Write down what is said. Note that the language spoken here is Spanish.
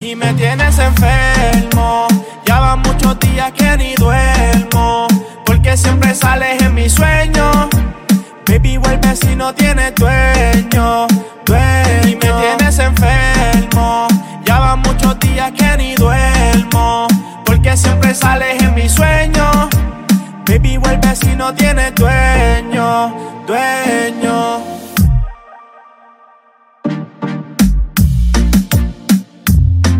Y me tienes enfermo, ya van muchos días que ni duermo, porque siempre sales en mis sueños. Baby, vuelve si no tienes dueño. Y me tienes enfermo, ya van muchos días que ni duermo, porque siempre sales en mis sueños. Baby, vuelve si no tienes dueño.